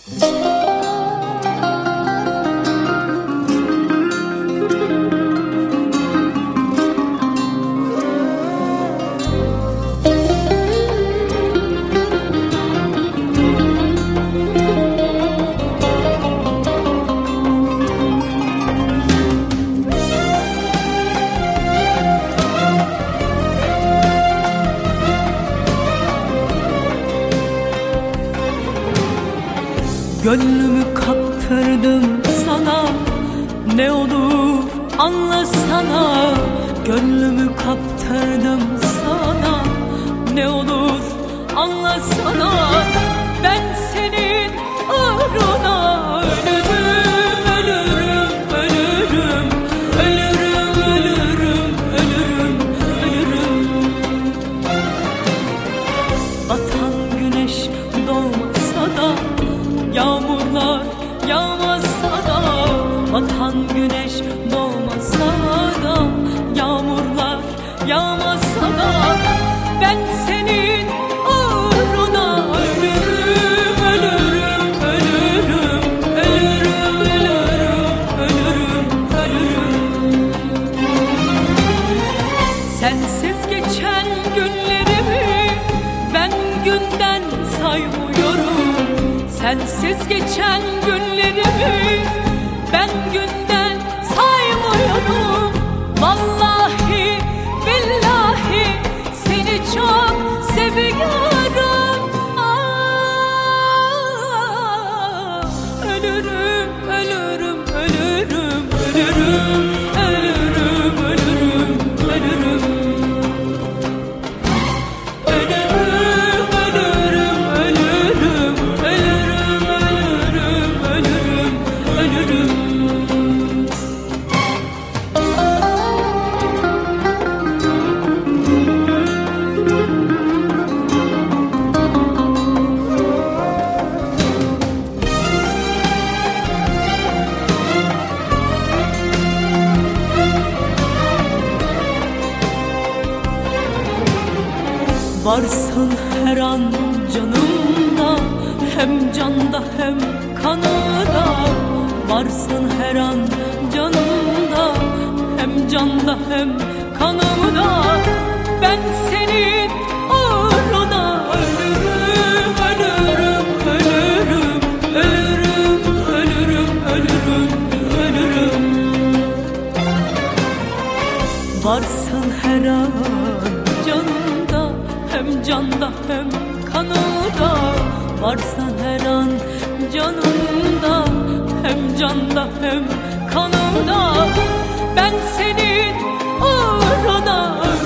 Gönlümü kaptırdım sana, ne olur anlasana. Gönlümü kaptırdım sana, ne olur anlasana. Ben senin uğruna ölürüm, ölürüm, ölürüm, ölürüm, ölürüm, ölürüm, ölürüm. Batan güneş doğmasa da, yağmurlar yağmasa da, batan güneş doğmasa da, yağmurlar yağmasa da, ben senin uğruna ölürüm, ölürüm, ölürüm, ölürüm, ölürüm, ölürüm, ölürüm. Sensiz geçen günlerimi ben günden saymıyorum. Sensiz geçen günlerimi ben günden saymıyorum. Vallahi billahi seni çok seviyorum. Ölürüm, ölürüm, ölürüm, ölürüm, ölürüm, ölürüm, ölürüm. Varsın her an canımda, hem canda hem kanımda. Varsın her an canımda, hem canda hem kanımda. Ben senin uğruna ölürüm, ölürüm, ölürüm, ölürüm, ölürüm, ölürüm, ölürüm. Varsın her an canımda, hem canda hem kanımda. Varsan her an canımda, hem canda hem kanımda. Ben senin uğruna